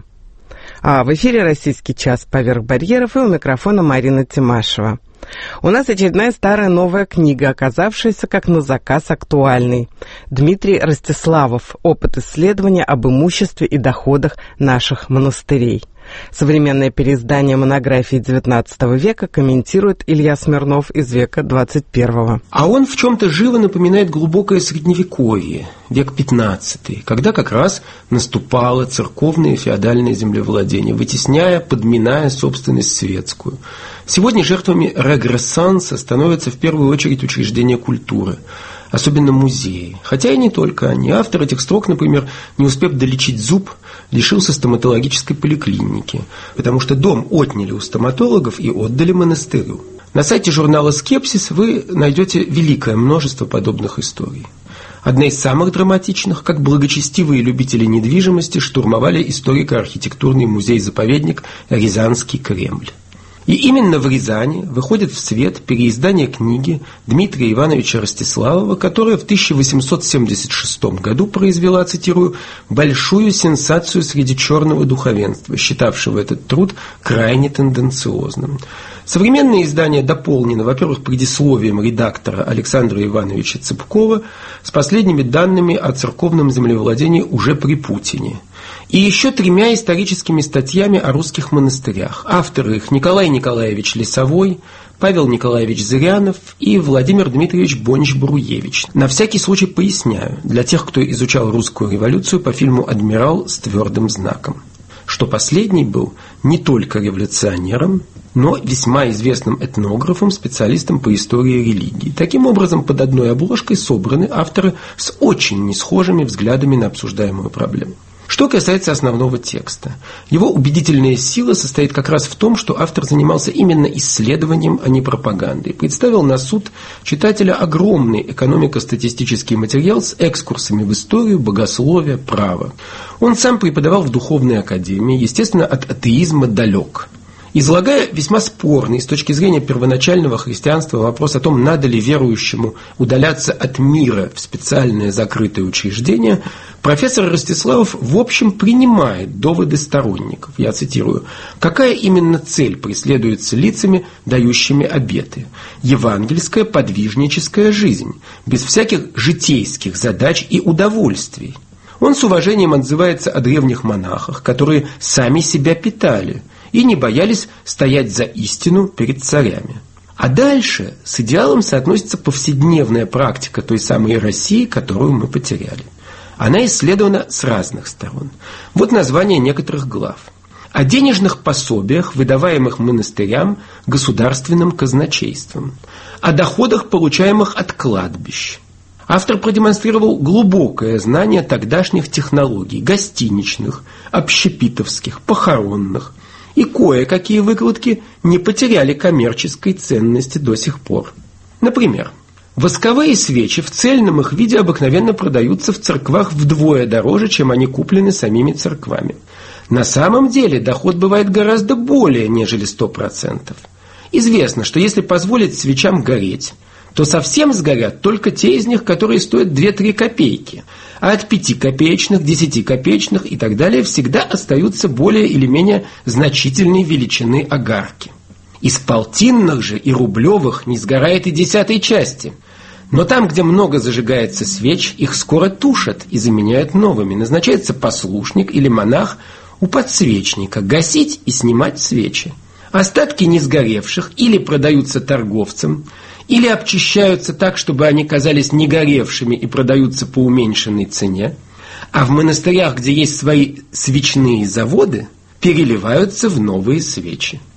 А в эфире «Российский час. Поверх барьеров», и у микрофона Марина Тимашева. У нас очередная старая новая книга, оказавшаяся как на заказ актуальной. Дмитрий Ростиславов. Опыт исследования об имуществе и доходах наших монастырей. Современное переиздание монографии девятнадцатого века комментирует Илья Смирнов из века двадцать первого. А он в чем-то живо напоминает глубокое средневековье, век пятнадцатый, когда как раз наступало церковное и феодальное землевладение, вытесняя, подминая собственность светскую. Сегодня жертвами регрессанса становятся в первую очередь учреждения культуры, особенно музеи. Хотя и не только они. Автор этих строк, например, не успев долечить зуб, лишился стоматологической поликлиники, потому что дом отняли у стоматологов и отдали монастырю. На сайте журнала «Скепсис» вы найдете великое множество подобных историй. Одна из самых драматичных, как благочестивые любители недвижимости штурмовали историко-архитектурный музей-заповедник «Рязанский Кремль». И именно в Рязани выходит в свет переиздание книги Дмитрия Ивановича Ростиславова, которая в тысяча восемьсот семьдесят шестом году произвела, цитирую, «большую сенсацию среди черного духовенства, считавшего этот труд крайне тенденциозным». Современное издание дополнено, во-первых, предисловием редактора Александра Ивановича Цыпкова с последними данными о церковном землевладении уже при Путине. И еще тремя историческими статьями о русских монастырях. Авторы их Николай Николаевич Лесовой, Павел Николаевич Зырянов и Владимир Дмитриевич Бонч-Бруевич. На всякий случай поясняю, для тех, кто изучал русскую революцию по фильму «Адмирал с твердым знаком», что последний был не только революционером, но весьма известным этнографом, специалистом по истории религии. Таким образом, под одной обложкой собраны авторы с очень несхожими взглядами на обсуждаемую проблему. Что касается основного текста, его убедительная сила состоит как раз в том, что автор занимался именно исследованием, а не пропагандой. Представил на суд читателя огромный экономико-статистический материал с экскурсами в историю, богословие, право. Он сам преподавал в духовной академии, естественно, от атеизма далек. Излагая весьма спорный с точки зрения первоначального христианства вопрос о том, надо ли верующему удаляться от мира в специальное закрытое учреждение, профессор Ростиславов в общем принимает доводы сторонников. Я цитирую. «Какая именно цель преследуется лицами, дающими обеты? Евангельская подвижническая жизнь, без всяких житейских задач и удовольствий». Он с уважением отзывается о древних монахах, которые сами себя питали и не боялись стоять за истину перед царями. А дальше с идеалом соотносится повседневная практика той самой России, которую мы потеряли. Она исследована с разных сторон. Вот название некоторых глав. О денежных пособиях, выдаваемых монастырям государственным казначейством. О доходах, получаемых от кладбищ. Автор продемонстрировал глубокое знание тогдашних технологий, гостиничных, общепитовских, похоронных, и кое-какие выкладки не потеряли коммерческой ценности до сих пор. Например, восковые свечи в цельном их виде обыкновенно продаются в церквах вдвое дороже, чем они куплены самими церквами. На самом деле доход бывает гораздо более, нежели сто процентов. Известно, что если позволить свечам гореть, то совсем сгорят только те из них, которые стоят две-три копейки, а от пятикопеечных, десятикопеечных и так далее всегда остаются более или менее значительной величины огарки. Из полтинных же и рублевых не сгорает и десятой части. Но там, где много зажигается свеч, их скоро тушат и заменяют новыми. Назначается послушник или монах у подсвечника гасить и снимать свечи. Остатки несгоревших или продаются торговцам, или обчищаются так, чтобы они казались негоревшими и продаются по уменьшенной цене, а в монастырях, где есть свои свечные заводы, переливаются в новые свечи.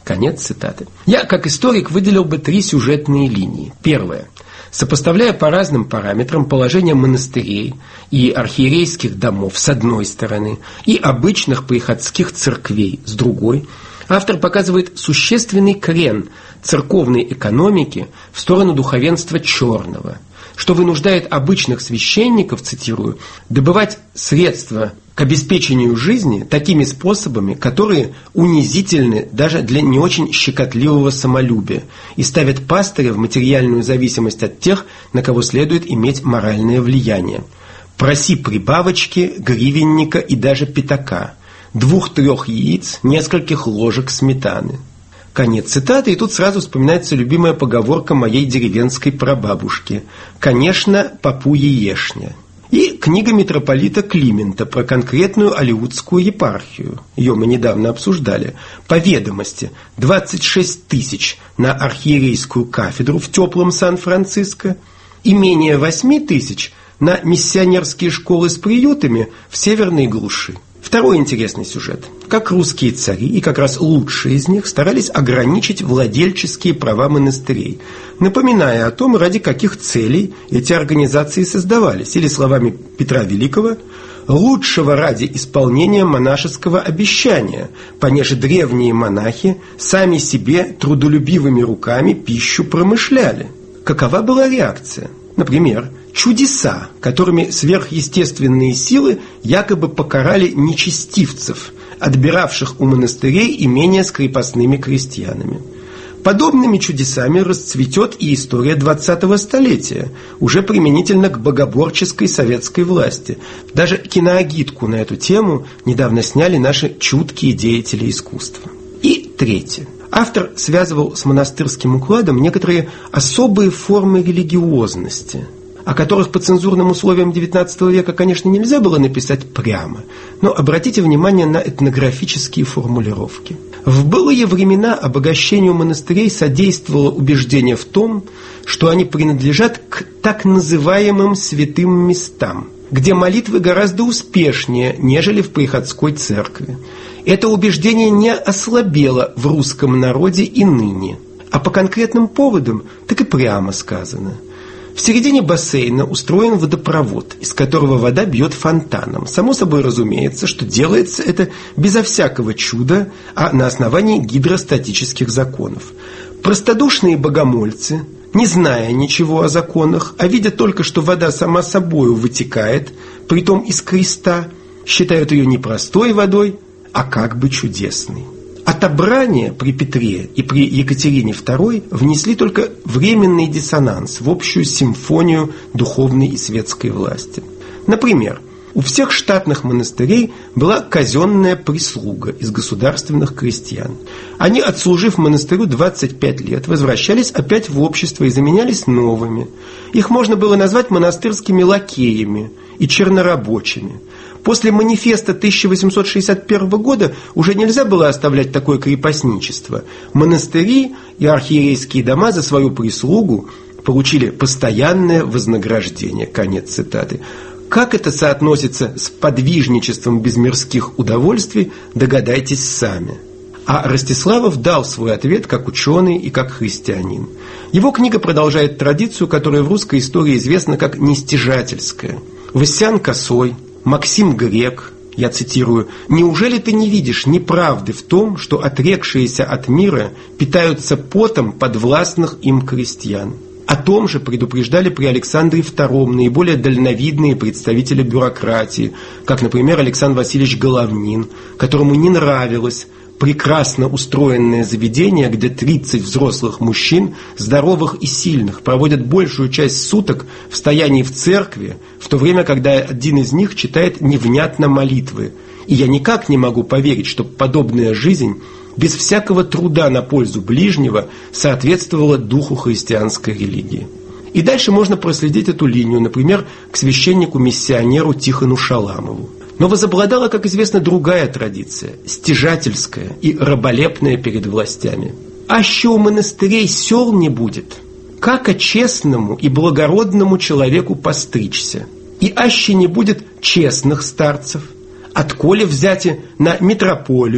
Конец цитаты. Я, как историк, выделил бы три сюжетные линии. Первое. Сопоставляя по разным параметрам положение монастырей и архиерейских домов с одной стороны и обычных приходских церквей с другой, автор показывает существенный крен церковной экономики в сторону духовенства черного, что вынуждает обычных священников, цитирую, добывать средства к обеспечению жизни такими способами, которые унизительны даже для не очень щекотливого самолюбия и ставят пастыря в материальную зависимость от тех, на кого следует иметь моральное влияние. Проси прибавочки, гривенника и даже пятака, двух-трех яиц, нескольких ложек сметаны. Конец цитаты, и тут сразу вспоминается любимая поговорка моей деревенской прабабушки: «Конечно, попу яешня». И книга митрополита Климента про конкретную алеутскую епархию. Ее мы недавно обсуждали. По ведомости, двадцать шесть тысяч на архиерейскую кафедру в теплом Сан-Франциско и менее восемь тысяч на миссионерские школы с приютами в северной глуши. Второй интересный сюжет. Как русские цари, и как раз лучшие из них, старались ограничить владельческие права монастырей, напоминая о том, ради каких целей эти организации создавались, или словами Петра Великого, лучшего ради исполнения монашеского обещания, понеже древние монахи сами себе трудолюбивыми руками пищу промышляли. Какова была реакция? Например, чудеса, которыми сверхъестественные силы якобы покарали нечестивцев, отбиравших у монастырей имения с крепостными крестьянами. Подобными чудесами расцветет и история двадцатого столетия, уже применительно к богоборческой советской власти. Даже киноагитку на эту тему недавно сняли наши чуткие деятели искусства. И третье. Автор связывал с монастырским укладом некоторые особые формы религиозности, о которых по цензурным условиям девятнадцатого века, конечно, нельзя было написать прямо, но обратите внимание на этнографические формулировки. В былые времена обогащению монастырей содействовало убеждение в том, что они принадлежат к так называемым святым местам, где молитвы гораздо успешнее, нежели в приходской церкви. Это убеждение не ослабело в русском народе и ныне, а по конкретным поводам так и прямо сказано. В середине бассейна устроен водопровод, из которого вода бьет фонтаном. Само собой разумеется, что делается это безо всякого чуда, а на основании гидростатических законов. Простодушные богомольцы, не зная ничего о законах, а видя только, что вода сама собою вытекает, притом из креста, считают ее не простой водой, а как бы чудесной. Отобрание при Петре и при Екатерине второй внесли только временный диссонанс в общую симфонию духовной и светской власти. Например, у всех штатных монастырей была казенная прислуга из государственных крестьян. Они, отслужив монастырю двадцать пять лет, возвращались опять в общество и заменялись новыми. Их можно было назвать монастырскими лакеями и чернорабочими. После манифеста тысяча восемьсот шестьдесят первого года уже нельзя было оставлять такое крепостничество. Монастыри и архиерейские дома за свою прислугу получили постоянное вознаграждение. Конец цитаты. Как это соотносится с подвижничеством без мирских удовольствий, догадайтесь сами. А Ростиславов дал свой ответ как ученый и как христианин. Его книга продолжает традицию, которая в русской истории известна как нестяжательская. Васян Косой, Максим Грек, я цитирую, «Неужели ты не видишь неправды в том, что отрекшиеся от мира питаются потом подвластных им крестьян?» О том же предупреждали при Александре втором наиболее дальновидные представители бюрократии, как, например, Александр Васильевич Головнин, которому не нравилось прекрасно устроенное заведение, где тридцать взрослых мужчин, здоровых и сильных, проводят большую часть суток в стоянии в церкви, в то время, когда один из них читает невнятно молитвы. И я никак не могу поверить, что подобная жизнь без всякого труда на пользу ближнего соответствовала духу христианской религии. И дальше можно проследить эту линию, например, к священнику-миссионеру Тихону Шаламову. Но возобладала, как известно, другая традиция, стяжательская и раболепная перед властями. «Аще у монастырей сел не будет, как честному и благородному человеку постричься, и аще не будет честных старцев, отколе взяти на митрополию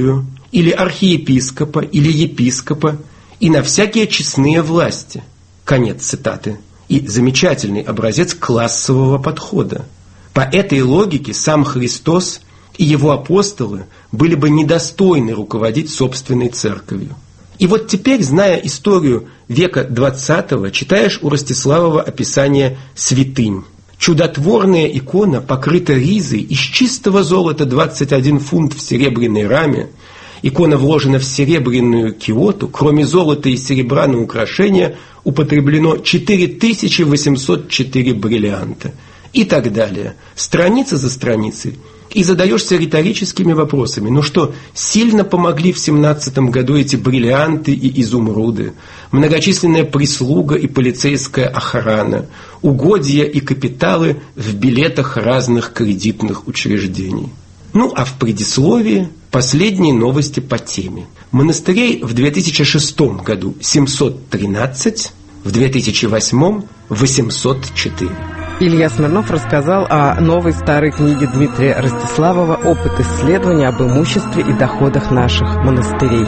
или архиепископа, или епископа, и на всякие честные власти. Конец цитаты. И замечательный образец классового подхода. По этой логике сам Христос и его апостолы были бы недостойны руководить собственной церковью. И вот теперь, зная историю века двадцатого, читаешь у Ростиславова описание святынь. Чудотворная икона покрыта ризой из чистого золота двадцать один фунт в серебряной раме. Икона вложена в серебряную киоту. Кроме золота и серебра на украшение употреблено четыре тысячи восемьсот четыре бриллианта. И так далее. Страница за страницей. И задаешься риторическими вопросами. Ну что, сильно помогли в семнадцатом году эти бриллианты и изумруды, многочисленная прислуга и полицейская охрана, угодья и капиталы в билетах разных кредитных учреждений. Ну а в предисловии последние новости по теме. Монастырей в две тысячи шестом году семьсот тринадцать, в две тысячи восьмом восемьсот четыре. Илья Смирнов рассказал о новой старой книге Дмитрия Ростиславова «Опыт исследования об имуществе и доходах наших монастырей».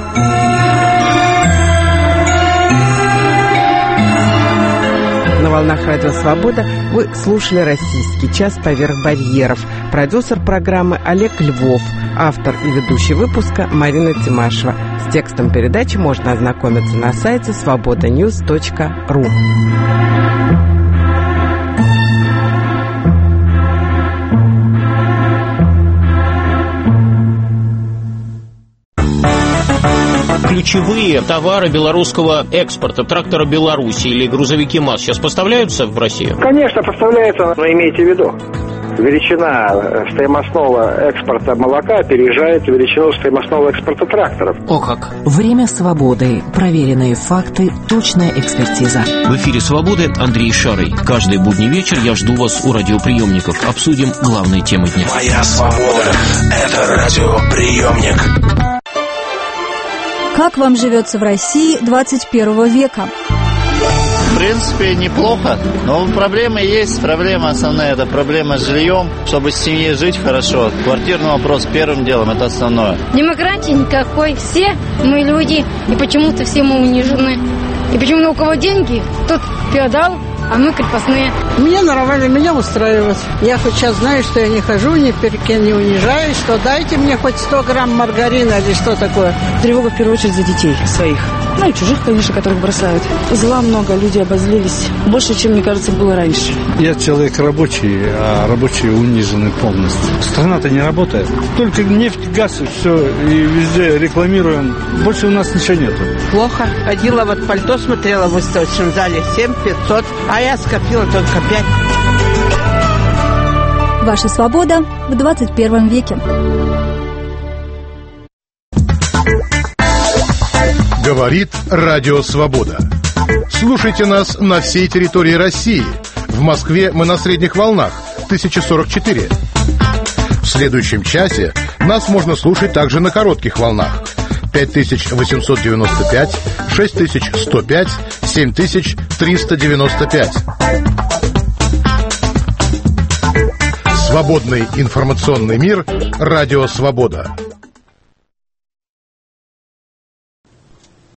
На волнах Радио Свобода вы слушали «Российский час поверх барьеров». Продюсер программы Олег Львов, автор и ведущий выпуска Марина Тимашева. С текстом передачи можно ознакомиться на сайте свобода ньюс точка ру. Ключевые товары белорусского экспорта, трактора Беларуси или грузовики МАЗ сейчас поставляются в Россию? Конечно, поставляются, но имейте в виду, величина стоимостного экспорта молока опережает величину стоимостного экспорта тракторов. О как! Время свободы. Проверенные факты, точная экспертиза. В эфире «Свободы» Андрей Шарый. Каждый будний вечер я жду вас у радиоприемников. Обсудим главные темы дня. Моя свобода – это радиоприемник. Как вам живется в России двадцать первого века? В принципе, неплохо, но проблемы есть. Проблема основная – это проблема с жильем. Чтобы с семьей жить хорошо, квартирный вопрос первым делом – это основное. Демократии никакой. Все мы люди, и почему-то все мы унижены. И почему у кого деньги, тот феодал, а мы крепостные. Мне нормально, меня устраивает. Я хоть сейчас знаю, что я не хожу, ни перед кем не унижаюсь, что дайте мне хоть сто грамм маргарина или что такое. Тревога в первую очередь за детей своих. Ну и чужих, конечно, которых бросают. Зла много, люди обозлились. Больше, чем, мне кажется, было раньше. Я человек рабочий, а рабочие унижены полностью. Страна-то не работает. Только нефть, газ и все, и везде рекламируем. Больше у нас ничего нету. Плохо. Ходила, вот пальто смотрела в выставочном зале, семь пятьсот, а я скопила только пять. Ваша свобода в двадцать первом веке. Говорит Радио Свобода. Слушайте нас на всей территории России. В Москве мы на средних волнах тысяча сорок четыре. В следующем часе нас можно слушать также на коротких волнах пять тысяч восемьсот девяносто пять, шесть тысяч сто пять, семь тысяч триста девяносто пять. Свободный информационный мир. Радио Свобода.